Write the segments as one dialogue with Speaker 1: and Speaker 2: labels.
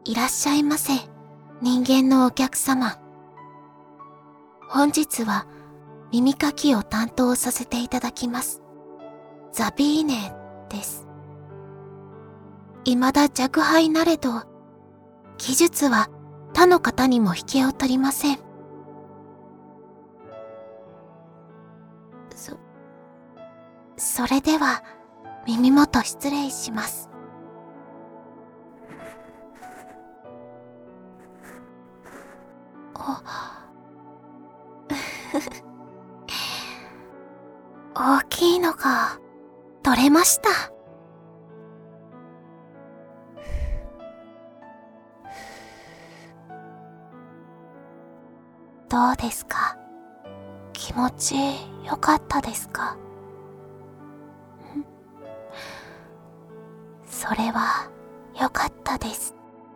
Speaker 1: いらっしゃいませ、人間のお客様。本日は耳かきを担当させていただきます。ザビーネです。未だ若輩なれど、技術は他の方にも引けを取りません。それでは、耳元失礼します。大きいのが取れました。どうですか？気持ちよかったですか？それはよかったです。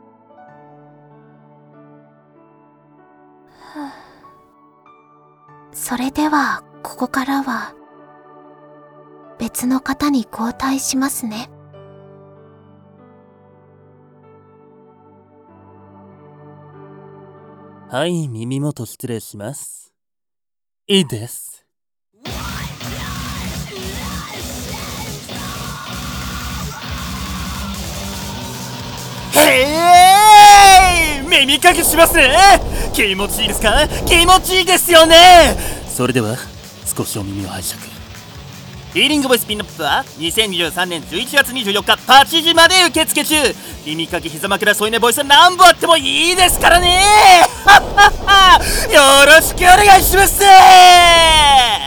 Speaker 1: それではここからは別の方に交代しますね。
Speaker 2: はい、耳元失礼します。いいです。耳かきしますね。気持ちいいですか？気持ちいいですよね。それでは少しお耳を拝借。ヒーリングボイスピンナップは2023年11月24日8時まで受付中。耳かき膝枕添い寝ボイス何本あってもいいですからね。よろしくお願いします。